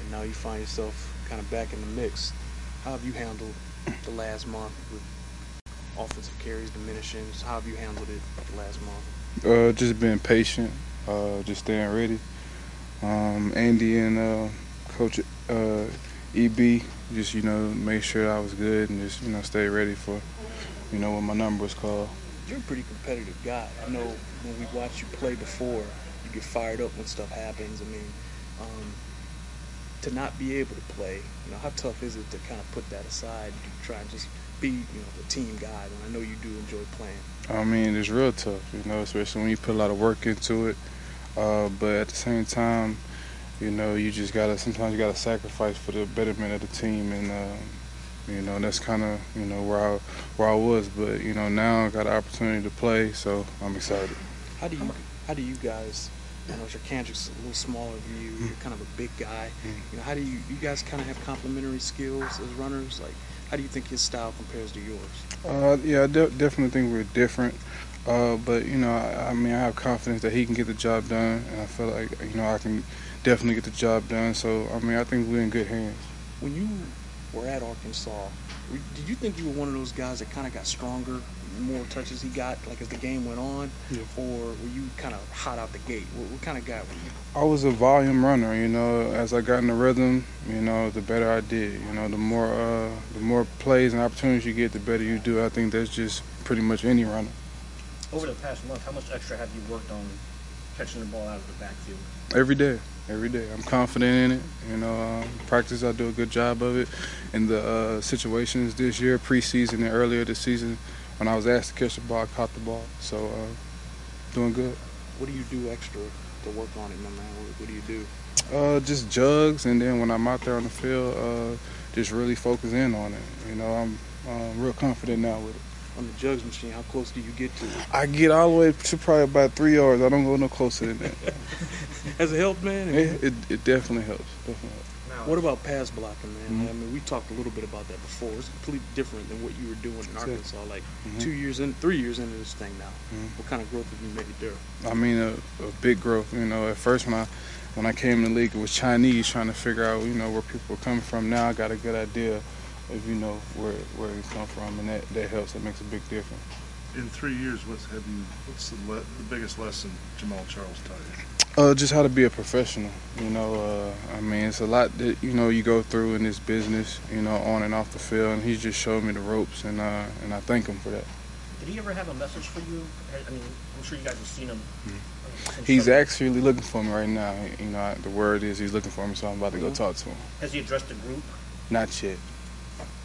now you find yourself kind of back in the mix. How have you handled the last month with offensive carries diminishing? How have you handled it the last month? Just being patient, just staying ready. Andy and Coach EB just made sure I was good and just stay ready for when my number was called. You're a pretty competitive guy. I know when we watch you play before, you get fired up when stuff happens. I mean, to not be able to play, how tough is it to kind of put that aside and try and just be, the team guy when I know you do enjoy playing? I mean, it's real tough, especially when you put a lot of work into it. But at the same time, sometimes you gotta sacrifice for the betterment of the team, and that's kind of where I was. But now I got an opportunity to play, so I'm excited. How do you guys? I know Kendrick's a little smaller than you. You're kind of a big guy. How do you guys kind of have complementary skills as runners? Like, how do you think his style compares to yours? Yeah, I definitely think we're different. But I have confidence that he can get the job done, and I feel like I can definitely get the job done. So I think we're in good hands. When you were at Arkansas, did you think you were one of those guys that kind of got stronger, more touches he got, like as the game went on, or were you kind of hot out the gate? What kind of guy were you? I was a volume runner. As I got in the rhythm, the better I did. The more plays and opportunities you get, the better you do. I think that's just pretty much any runner. Over the past month, how much extra have you worked on catching the ball out of the backfield? Every day. I'm confident in it. Practice, I do a good job of it. In the situations this year, preseason and earlier this season, when I was asked to catch the ball, I caught the ball. So, doing good. What do you do extra to work on it, my man? What do you do? Just jugs, and then when I'm out there on the field, just really focus in on it. I'm real confident now with it. On the jugs machine, how close do you get to it? I get all the way to probably about 3 yards. I don't go no closer than that. Has it helped, man? It definitely helps. What about pass blocking, man? I mean, we talked a little bit about that before. It's completely different than what you were doing in Arkansas. Like 3 years into this thing now. What kind of growth have you made there? I mean, a big growth. At first when I came in the league, it was Chinese, trying to figure out where people were coming from. Now I got a good idea of where it come from, and that helps. That makes a big difference. In 3 years, what's the biggest lesson Jamaal Charles taught you? Just how to be a professional. It's a lot that you go through in this business, on and off the field, and he's just showed me the ropes, and I thank him for that. Did he ever have a message for you? I mean, I'm sure you guys have seen him. He's actually looking for me right now. The word is he's looking for me, so I'm about to go talk to him. Has he addressed the group? Not yet.